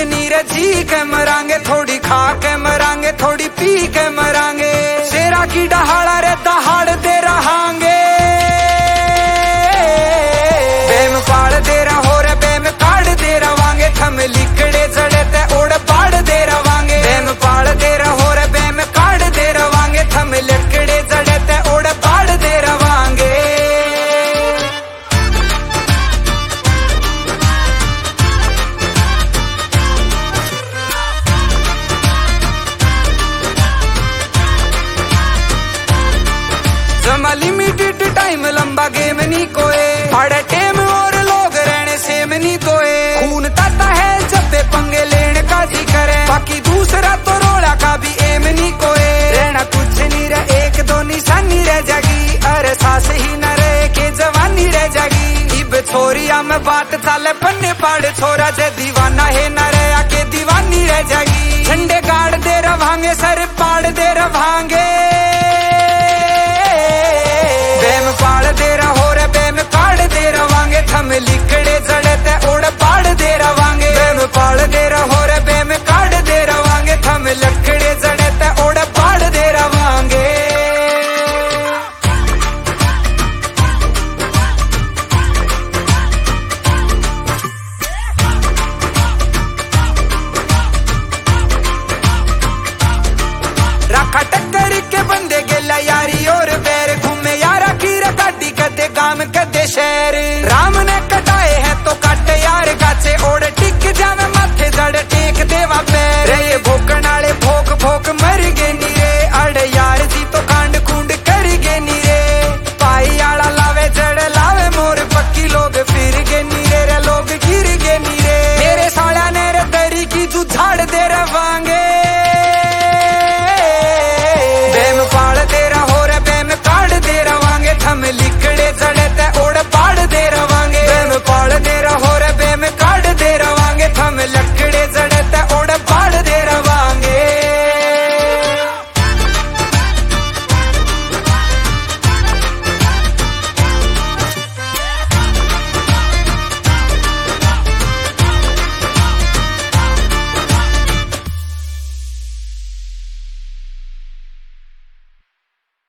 इतनी रजी के मरांगे, थोड़ी खा के मरांगे, थोड़ी पी के मरांगे। शेरा की डहाड़ा रे दहाड़ दे रहांगे, बेम पाड़ दे रहो रे बेम काढ़ दे रवांगे। थम लिकड़े जड़े ते ओड़ पाड़ दे रवांगे, बेम पाड़ दे रहो रे बेम काढ़ दे रवांगे। थम लिकड़े जड़े ते ओड़ पाड़ दे रवांगे। जमा लिमिटेड टाइम लंबा गेम नहीं कोए, बड़े टेम और लोग रहने सेम नहीं कोए। खून ताता है जब पे पंगे लेने का जी करे, बाकी दूसरा तो रोड़ा का भी एम नहीं कोए। रहना कुछ नहीं रह एक दो निशानी रह जागी, अरे सांस ही न रहे के जवानी रह जागी। इब छोरिया में बात चाले पन्ने पाड़ छोरा, जे दीवाना है न रहे आके दीवानी रह जागी। झंडे गाड़ दे रवांगे, सर पाड़ दे रवांगे, बेम पाड़ दे रहो रे बेम काढ़ दे रवांगे। थम लिकड़े जड़े ते ओड़ पाड़ दे रवांगे, बेम पाड़ दे रहो रे बेम काढ़ दे रवांगे। थम लकड़े जड़े ते ओड़ पाड़ दे रवांगे। रखा टक्कर के बंदे गेला यारी और बैर, घूमे यारा की रकाटी कदे गाम कदे शहर।